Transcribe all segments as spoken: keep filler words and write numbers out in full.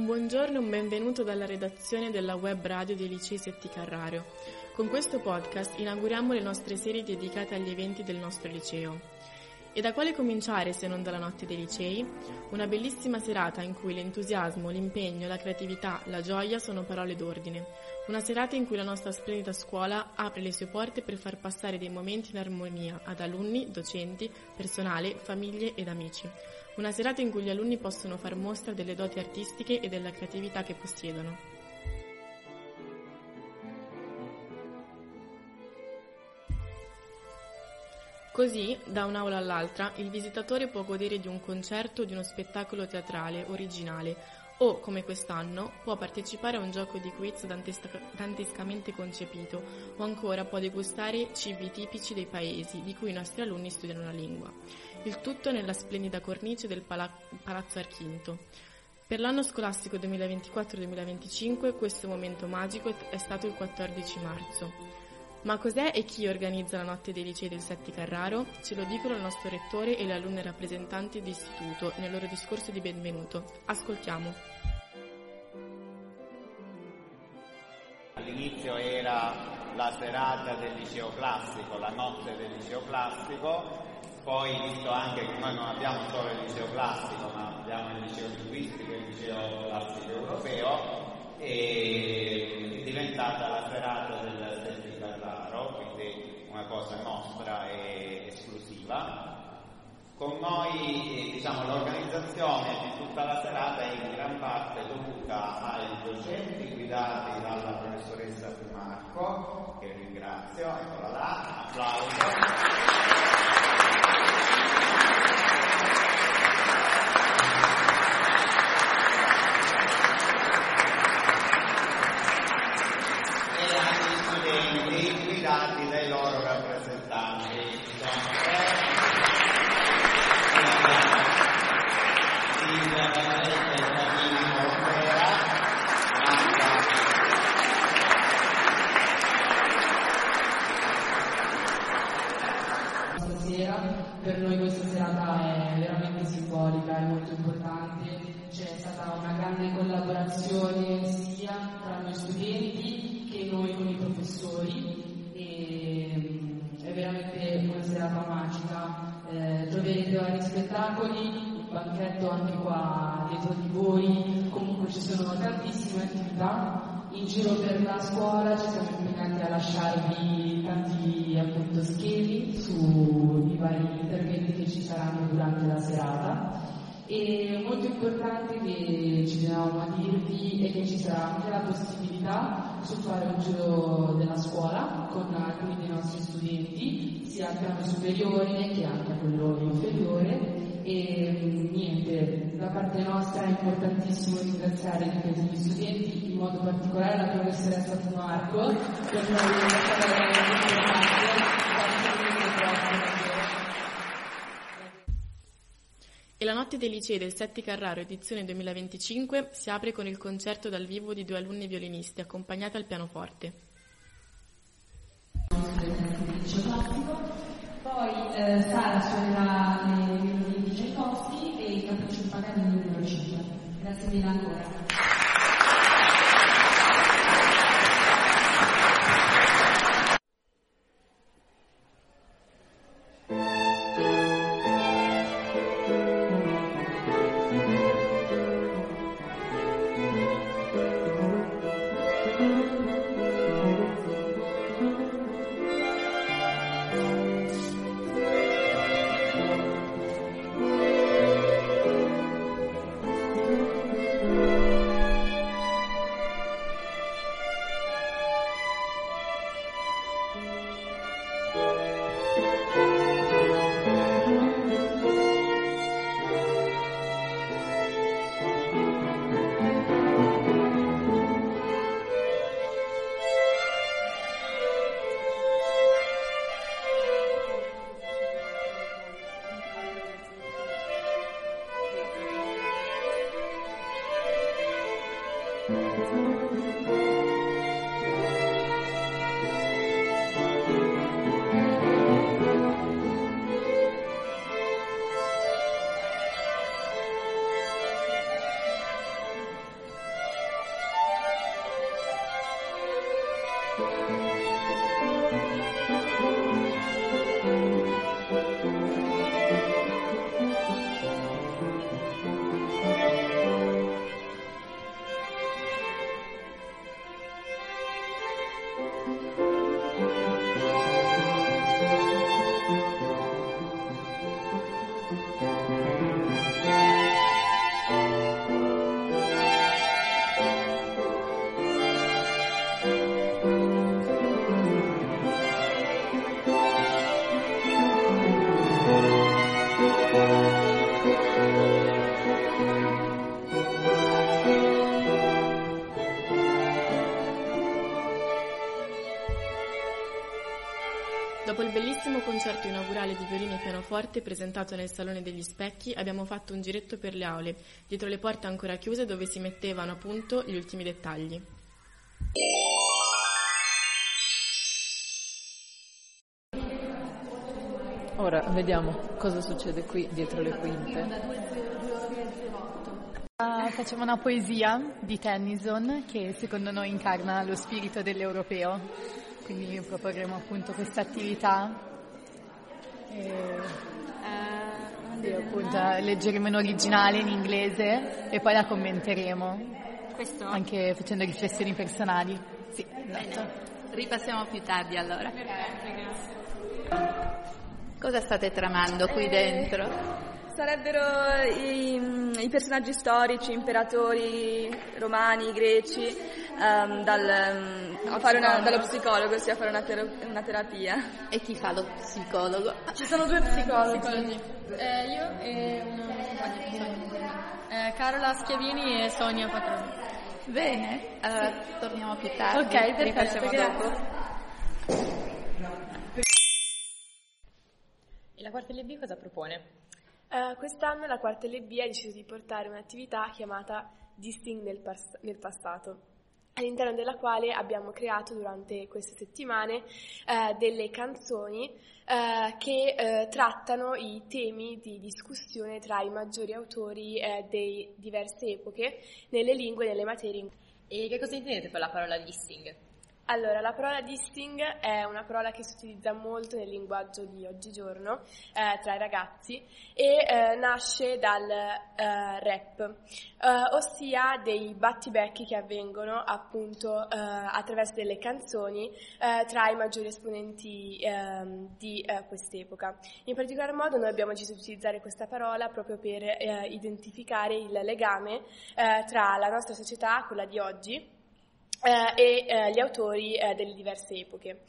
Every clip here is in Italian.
Un buongiorno e un benvenuto dalla redazione della web radio dei licei Setti Carraro. Con questo podcast inauguriamo le nostre serie dedicate agli eventi del nostro liceo. E da quale cominciare se non dalla notte dei licei? Una bellissima serata in cui l'entusiasmo, l'impegno, la creatività, la gioia sono parole d'ordine. Una serata in cui la nostra splendida scuola apre le sue porte per far passare dei momenti in armonia ad alunni, docenti, personale, famiglie ed amici. Una serata in cui gli alunni possono far mostra delle doti artistiche e della creatività che possiedono. Così, da un'aula all'altra, il visitatore può godere di un concerto o di uno spettacolo teatrale originale o, come quest'anno, può partecipare a un gioco di quiz dantescamente concepito o ancora può degustare cibi tipici dei paesi di cui i nostri alunni studiano la lingua. Il tutto nella splendida cornice del Pala- Palazzo Archinto. Per l'anno scolastico duemilaventiquattro duemilaventicinque questo momento magico è stato il quattordici marzo. Ma cos'è e chi organizza la notte dei licei del Setti Carraro? Ce lo dicono il nostro rettore e le alunne rappresentanti di istituto nel loro discorso di benvenuto. Ascoltiamo. All'inizio era la serata del liceo classico, la notte del liceo classico, poi visto anche che noi non abbiamo solo il liceo classico, ma abbiamo il liceo linguistico e il liceo classico europeo, è diventata la serata del Setti Carraro, quindi una cosa nostra e esclusiva. Con noi, diciamo, l'organizzazione di tutta la serata è in gran parte dovuta ai docenti guidati dalla professoressa Di Marco, che ringrazio, eccola là, applauso. Guidati dai loro rappresentanti, sono tre, il Presidente Sabino Olvera, Stasera, per noi questa serata è veramente simbolica, è molto importante, c'è stata una grande collaborazione sia tra noi studenti che noi con i professori. È veramente una serata magica, eh, troverete vari spettacoli, un banchetto anche qua dietro di voi, comunque ci sono tantissime attività. In giro per la scuola ci siamo impegnati a lasciarvi tanti appunto schemi sui vari interventi che ci saranno durante la serata. E molto importante che ci tenevamo a dirvi è che ci sarà anche la possibilità di fare un giro della scuola con alcuni dei nostri studenti, sia al piano superiore che anche a quello inferiore. E niente, da parte nostra è importantissimo ringraziare tutti gli studenti, in modo particolare la professoressa Di Marco, per noi è stata veramente importante. E la notte dei licei del Setti Carraro edizione duemilaventicinque si apre con il concerto dal vivo di due alunni violinisti accompagnate al pianoforte. Poi eh, Sara suonerà le violini di Tchaikovsky e il Capriccio di Paganini numero cinque. Grazie mille ancora. Dopo il bellissimo concerto inaugurale di violino e pianoforte presentato nel Salone degli Specchi, abbiamo fatto un giretto per le aule, dietro le porte ancora chiuse dove si mettevano a punto gli ultimi dettagli. Ora vediamo cosa succede qui dietro le quinte. Uh, facciamo una poesia di Tennyson che secondo noi incarna lo spirito dell'europeo, quindi proporremo appunto questa attività e, uh, e appunto leggeremo in originale in inglese e poi la commenteremo. Questo? Anche facendo riflessioni personali. Sì, esatto. Ripassiamo più tardi allora. Grazie. Cosa state tramando qui dentro? Sarebbero i, i personaggi storici, imperatori romani, greci, um, dal, um, a fare una, dallo psicologo, sia a fare una, ter- una terapia. E chi fa lo psicologo? Ci sono due psicologi. psicologi. Eh, io e una compagna, eh, Carola Schiavini e Sonia Patroni. Bene, uh, torniamo più tardi. Ok, perfetto, Rifacciamo dopo. E la quarta L B cosa propone? Uh, quest'anno la quarta L B ha deciso di portare un'attività chiamata Disting nel, pas- nel passato, all'interno della quale abbiamo creato durante queste settimane uh, delle canzoni uh, che uh, trattano i temi di discussione tra i maggiori autori uh, di diverse epoche nelle lingue e nelle materie. E che cosa intendete con la parola disting? Allora, la parola disting è una parola che si utilizza molto nel linguaggio di oggigiorno eh, tra i ragazzi e eh, nasce dal eh, rap, eh, ossia dei battibecchi che avvengono appunto eh, attraverso delle canzoni eh, tra i maggiori esponenti eh, di eh, quest'epoca. In particolar modo noi abbiamo deciso di utilizzare questa parola proprio per eh, identificare il legame eh, tra la nostra società, quella di oggi, Uh, e uh, gli autori uh, delle diverse epoche.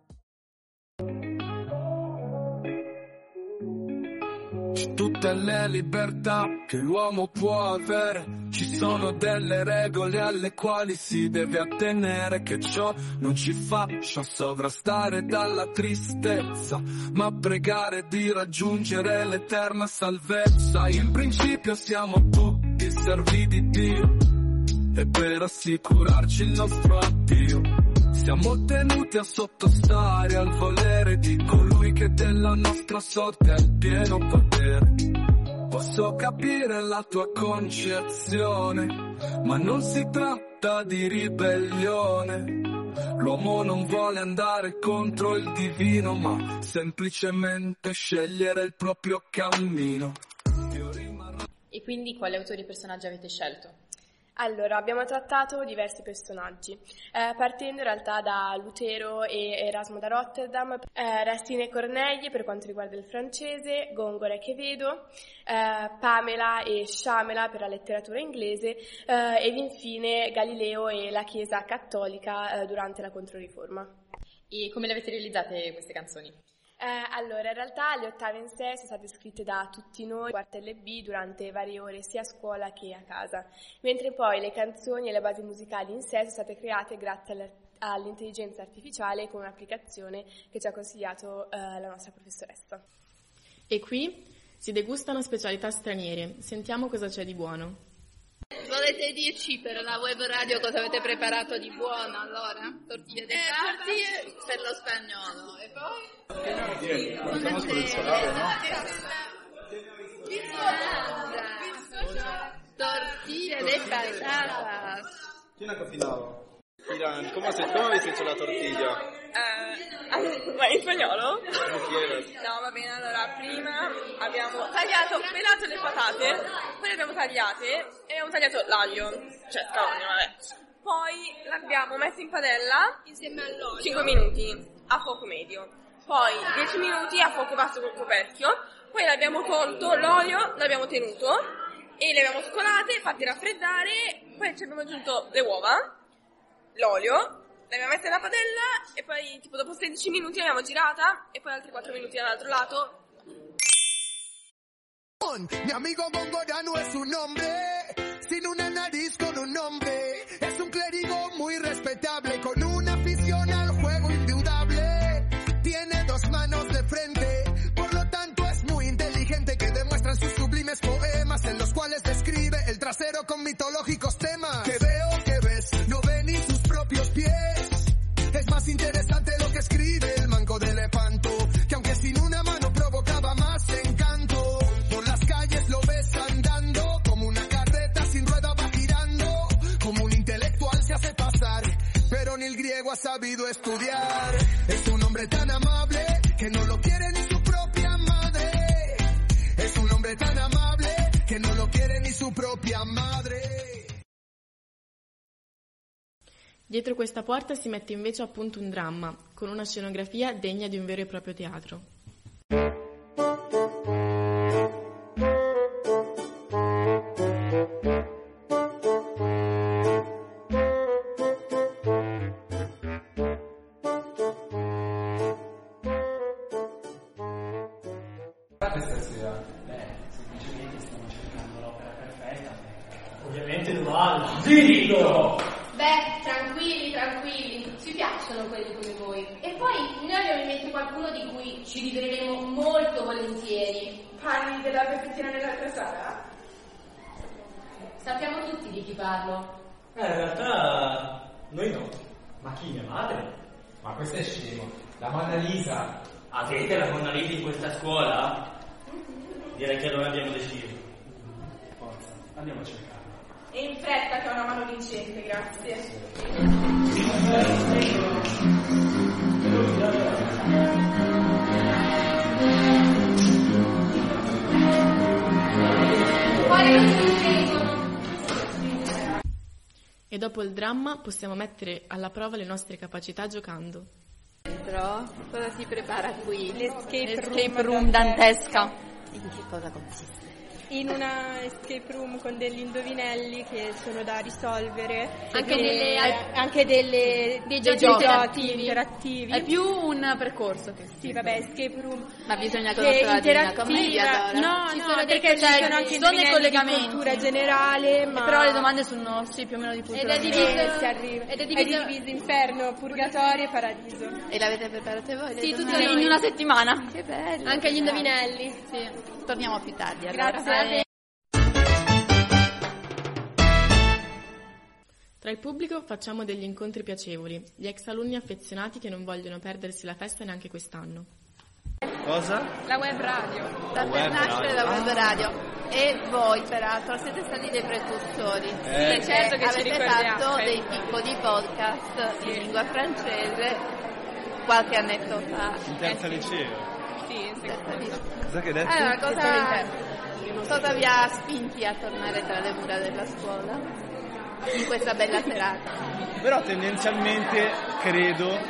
Tutte le libertà che l'uomo può avere, ci sono delle regole alle quali si deve attenere, che ciò non ci faccia sovrastare dalla tristezza, ma pregare di raggiungere l'eterna salvezza. In principio siamo tutti servi di Dio, e per assicurarci il nostro addio siamo tenuti a sottostare al volere di colui che della nostra sorte ha il pieno potere. Posso capire la tua concezione, ma non si tratta di ribellione. L'uomo non vuole andare contro il divino, ma semplicemente scegliere il proprio cammino. E quindi quali autori e personaggi avete scelto? Allora, abbiamo trattato diversi personaggi, eh, partendo in realtà da Lutero e Erasmo da Rotterdam, eh, Racine e Corneille per quanto riguarda il francese, Góngora e Quevedo, eh, Pamela e Sciamela per la letteratura inglese eh, ed infine Galileo e la Chiesa cattolica eh, durante la Controriforma. E come le avete realizzate queste canzoni? Eh, allora, in realtà le ottave in sé sono state scritte da tutti noi, quarta L B, durante varie ore sia a scuola che a casa, mentre poi le canzoni e le basi musicali in sé sono state create grazie all'intelligenza artificiale con un'applicazione che ci ha consigliato eh, la nostra professoressa. E qui si degustano specialità straniere, sentiamo cosa c'è di buono. Volete dirci per la web radio cosa avete preparato di buono allora? Tortiglie di eh, papa tortiglie per lo spagnolo e poi? Cominciamo con il solare, no? Tortilla de patatas. ¿Quién ha cocinado? Irán, ¿cómo, se, ¿cómo habéis hecho la tortilla? Uh, ma in spagnolo? Come quieras. No, va bene, allora prima abbiamo tagliato, pelato le patate, poi le abbiamo tagliate e abbiamo tagliato l'aglio, cioè scalogno, vabbè. Poi l'abbiamo messo in padella insieme all'olio cinque minuti a fuoco medio, poi dieci minuti a fuoco basso col coperchio, poi l'abbiamo tolto l'olio, l'abbiamo tenuto e le abbiamo scolate, fatte raffreddare, poi ci abbiamo aggiunto le uova, l'olio, l'abbiamo messa nella padella e poi tipo dopo sedici minuti l'abbiamo girata e poi altri quattro minuti dall'altro lato. Mi amigo Góngora no es un hombre, sin una nariz con un nombre. Es un clérigo muy respetable, con una afición al juego indudable. Tiene dos manos. pero con mitológicos temas. Que veo que ves, no ven ni sus propios pies. Es más interesante lo que escribe el manco de elefanto, que aunque sin una mano provocaba más encanto. Por las calles lo ves andando, como una carreta sin rueda va girando, como un intelectual se hace pasar, pero ni el griego ha sabido estudiar. Es un hombre tan amable que no lo quiere ni su propia madre. Es un hombre tan amable che non lo quiere ni su propria madre. Dietro questa porta si mette invece a punto un dramma, con una scenografia degna di un vero e proprio teatro. Questa sera, beh, semplicemente stiamo cercando l'opera perfetta. Ovviamente Duval, zitto! Beh, tranquilli, tranquilli, ci piacciono quelli come voi. E poi noi abbiamo in mente qualcuno di cui ci rivedremo molto volentieri. Parli della perfezione nell'altra sala? Sappiamo tutti di chi parlo. Eh, in realtà noi no. Ma chi, mia madre? Ma questo è scemo. La Monna Lisa. Avete la Monna Lisa in questa scuola? Direi che allora abbiamo deciso. Forza, andiamo a cercarla. E in fretta che ho una mano vincente, grazie. E dopo il dramma possiamo mettere alla prova le nostre capacità giocando. Cosa si prepara qui? L'escape, L'escape room, room dantesca. In che cosa consiste? In una escape room con degli indovinelli che sono da risolvere, Anche e delle- anche delle, dei dei giochi giochi interattivi. interattivi. È più un percorso che Sì, vabbè, escape room. Ma bisogna che conoscere la Divina interattiva. Commedia allora? No, Ci no, sono dei perché ci concetti, sono anche ci sono dei indovinelli di collegamenti. cultura generale, ma Però le domande sono sì, più o meno di cultura. Ed è diviso, generale. si arriva. Ed è È diviso- diviso inferno, purgatorio e paradiso. E l'avete preparate voi? le Sì, tutti domande? in una settimana. Che bello. Anche gli indovinelli. Sì. Torniamo più tardi allora. Grazie. Tra il pubblico facciamo degli incontri piacevoli, gli ex alunni affezionati che non vogliono perdersi la festa neanche quest'anno. Cosa? La web radio. La per nascere la web radio. E voi peraltro siete stati dei precursori. Eh. Sì, certo che ci avete ricordiamo. fatto dei piccoli podcast in lingua francese qualche annetto fa. In terza Eh sì. liceo. Sì, in Terza liceo. Cosa che hai detto? Allora, cosa, cosa vi ha spinti a tornare tra le mura della scuola in questa bella serata? Però tendenzialmente credo,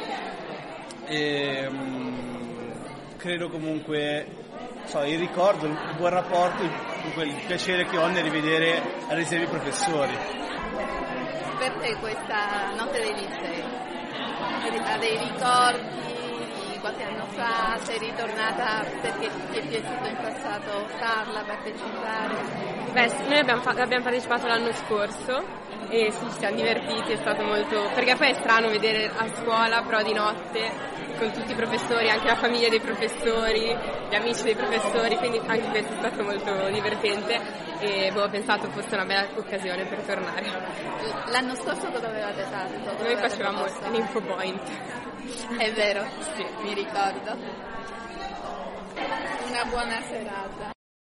ehm, credo comunque, so, il ricordo, il buon rapporto, il, quel piacere che ho nel rivedere ad esempio i professori. Per te questa notte dei licei ha dei ricordi di qualche anno fa? Sei ritornata perché ti è piaciuto in passato farla, partecipare? Beh, noi abbiamo, fa- abbiamo partecipato l'anno scorso e sì, ci siamo divertiti, è stato molto... perché poi è strano vedere a scuola, però di notte, con tutti i professori, anche la famiglia dei professori, gli amici dei professori, quindi anche questo è stato molto divertente e boh, ho pensato fosse una bella occasione per tornare. L'anno scorso cosa avevate fatto? Cosa Noi avevate facevamo proposto? l'Info Point. È vero, sì, mi ricordo. Una buona serata.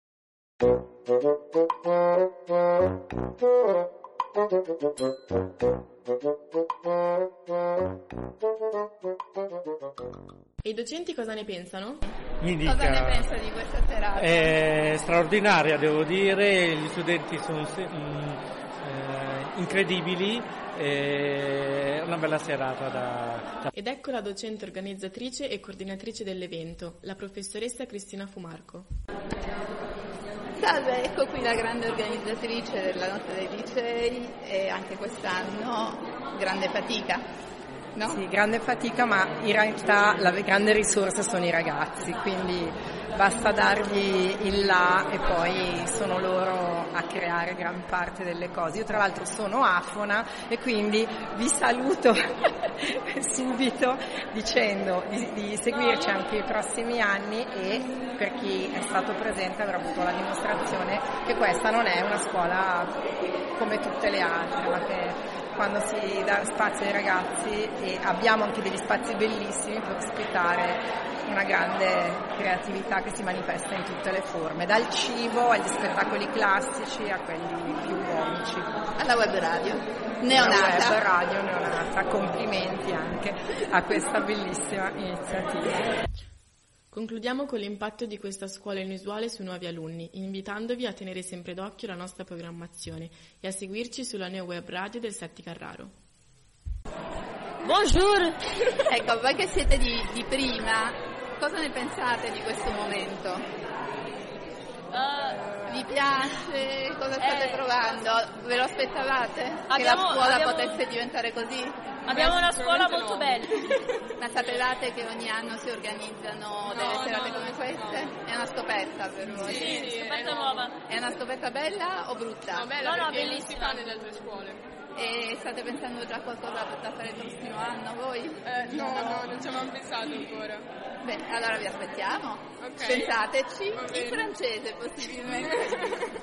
E i docenti cosa ne pensano? Mi dica, Cosa ne pensa di questa serata? è straordinaria, devo dire, gli studenti sono se- mh, eh, incredibili, è una bella serata da, da... Ed ecco la docente organizzatrice e coordinatrice dell'evento, la professoressa Cristina Fumarco. Salve, ecco qui la grande organizzatrice della Notte dei Licei e anche quest'anno grande fatica, no? Sì, grande fatica, ma in realtà la grande risorsa sono i ragazzi, quindi basta dargli il là e poi sono loro a creare gran parte delle cose. Io tra l'altro sono afona e quindi vi saluto subito dicendo di, di seguirci anche i prossimi anni, e per chi è stato presente avrà avuto la dimostrazione che questa non è una scuola come tutte le altre, ma che quando si dà spazio ai ragazzi, e abbiamo anche degli spazi bellissimi per ospitare una grande creatività che si manifesta in tutte le forme, dal cibo agli spettacoli classici a quelli più comici. Alla web radio neonata. Alla web radio neonata, complimenti anche a questa bellissima iniziativa. Concludiamo con l'impatto di questa scuola inusuale sui nuovi alunni, invitandovi a tenere sempre d'occhio la nostra programmazione e a seguirci sulla Neo Web Radio del Setti Carraro. Bonjour! Ecco, voi che siete di, di prima, cosa ne pensate di questo momento? Uh, Vi piace? Cosa state eh, provando? Ve lo aspettavate? Abbiamo, che la scuola abbiamo, potesse diventare così? Abbiamo una scuola molto bella. Ma sapevate che ogni anno si organizzano delle no, serate no, come queste? È una scoperta per voi? Sì, sì, scoperta nuova. È una scoperta bella o brutta? No, bella, no, no, bellissima nelle altre scuole. E state pensando già a qualcosa da fare il prossimo anno voi? Eh, no, no, non ci avevamo pensato ancora. Bene, allora vi aspettiamo. Okay. Pensateci, in francese possibilmente.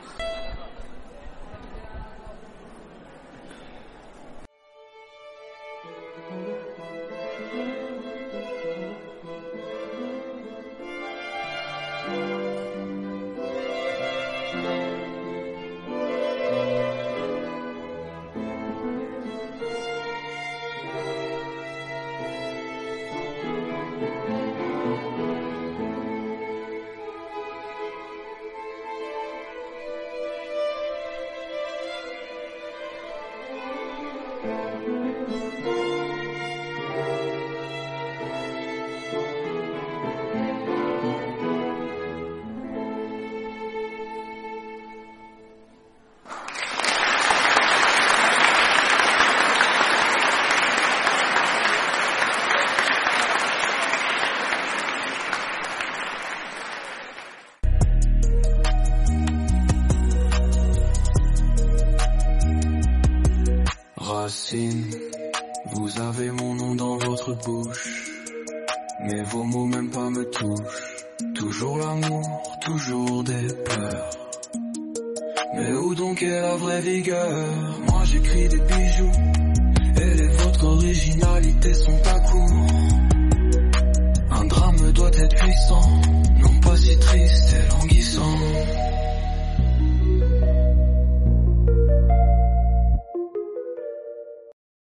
Vous avez mon nom dans votre bouche, mais vos mots même pas me touchent. Toujours l'amour, toujours des peurs. Mais où donc est la vraie vigueur? Moi j'écris des bijoux, et les vôtres originalités sont